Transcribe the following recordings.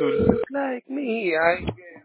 Just like me, I.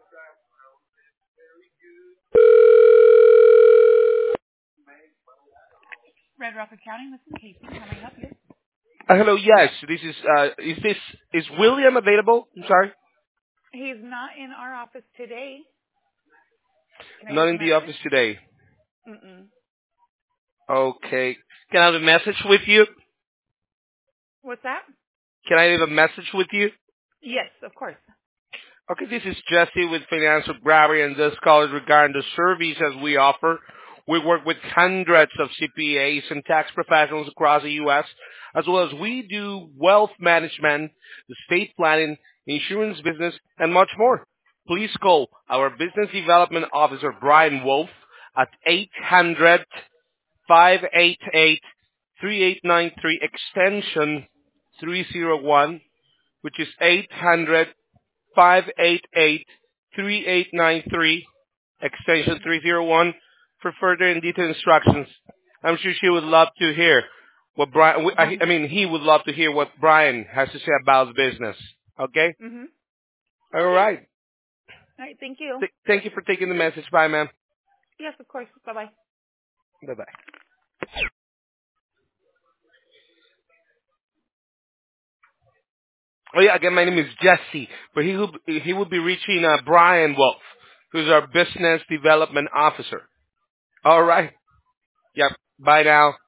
Red Rock Accounting, this is Casey. How may I help you? Hello, yes. Is William available? I'm sorry. He's not in our office today. Can I Not take a in the message? office today. Mm-mm. Okay. Can I have a message with you? What's that? Can I leave a message with you? Yes, of course. Okay, this is Jesse with Financial Gravity, and this call is regarding the services we offer. We work with hundreds of CPAs and tax professionals across the U.S., as well as we do wealth management, estate planning, insurance business, and much more. Please call our Business Development Officer, Brian Wolf, at 800-588-3893, extension 301, which is 800 588-3893, extension 301, for further and detailed instructions. I'm sure she would love to hear what Brian, I mean, he would love to hear what Brian has to say about business. Okay? Mm-hmm. All Okay. right. All right, thank you. Thank you for taking the message. Bye, ma'am. Yes, of course. Bye-bye. Bye-bye. Oh, yeah, again, my name is Jesse, but he will be reaching Brian Wolf, who's our Business Development Officer. All right. Yep. Bye now.